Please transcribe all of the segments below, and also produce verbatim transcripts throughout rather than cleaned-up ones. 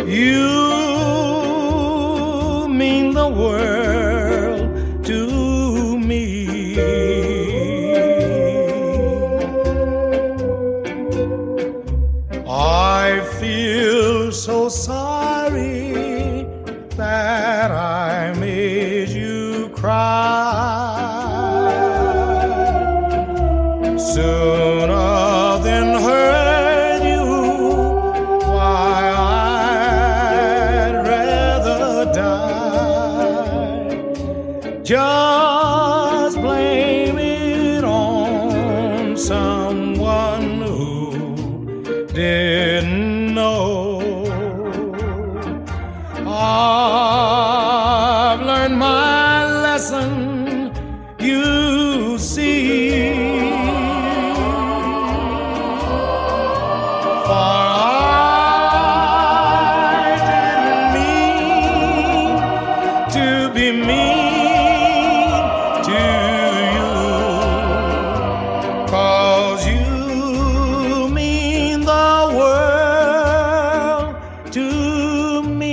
You mean the world to me. I feel so sorry that I made you cry. Sooner than hurt you, why, I'd rather die. Just blame it on someone who didn't know. I've learned my lesson, you see. For I didn't mean to be mean to you, 'cause you mean the world to me.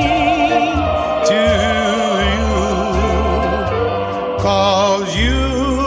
Cause you